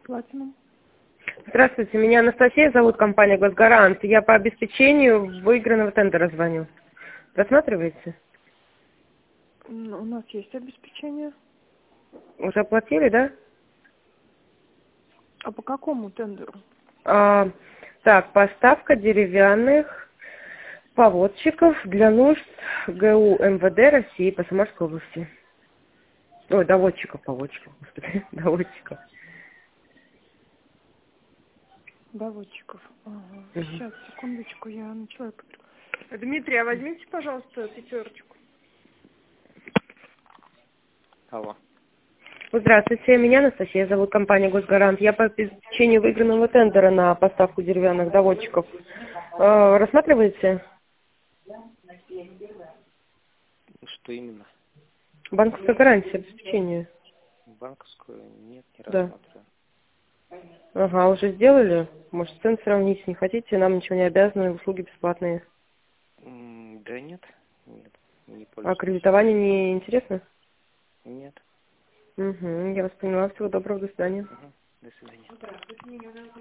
Платинум. Здравствуйте, меня Анастасия зовут, компания «Госгарант». Я по обеспечению выигранного тендера звоню. Рассматриваете? У нас есть обеспечение. Уже оплатили, да? А по какому тендеру? Так, поставка деревянных поводчиков для нужд ГУ МВД России по Самарской области. Ой, поводчиков, господи, доводчиков. Доводчиков. Ага. Угу. Сейчас, секундочку, я на человека. Дмитрий, а возьмите, пожалуйста, пятерочку. Алло. Здравствуйте, меня Анастасия зовут, компания «Госгарант». Я по обеспечению выигранного тендера на поставку деревянных доводчиков. Рассматриваете? Что именно? Банковская гарантия обеспечения. Банковскую? Нет, не Да. рассматриваю. Ага, уже сделали? Может, цены сравнить не хотите? Нам ничего не обязаны, услуги бесплатные. Да нет, не А пользуюсь. кредитование не интересно? Нет. Угу, я вас поняла. Всего доброго, до свидания. Угу. До свидания.